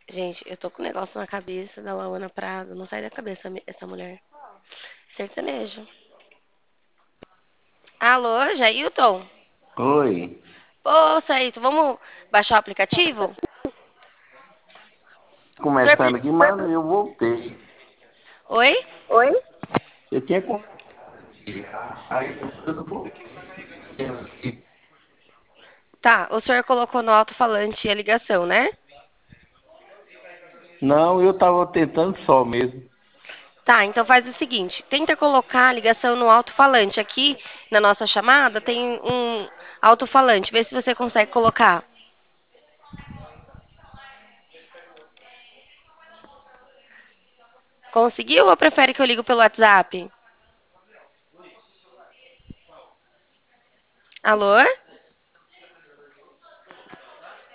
Gente, eu tô com um negócio na cabeça da Lauana Prado. Não sai da cabeça essa mulher. Sertanejo. Alô, Jailton? Oi, Ô, Saito, vamos baixar o aplicativo? O senhor... começando aqui, mas eu voltei. Oi? Oi? Eu tinha aí eu não voltei. Tá, o senhor colocou no alto-falante a ligação, né? Não, eu tava tentando só mesmo. Tá, então faz o seguinte: tenta colocar a ligação no alto-falante. Aqui na nossa chamada tem um alto-falante. Vê se você consegue colocar. Conseguiu ou prefere que eu ligo pelo WhatsApp? Alô?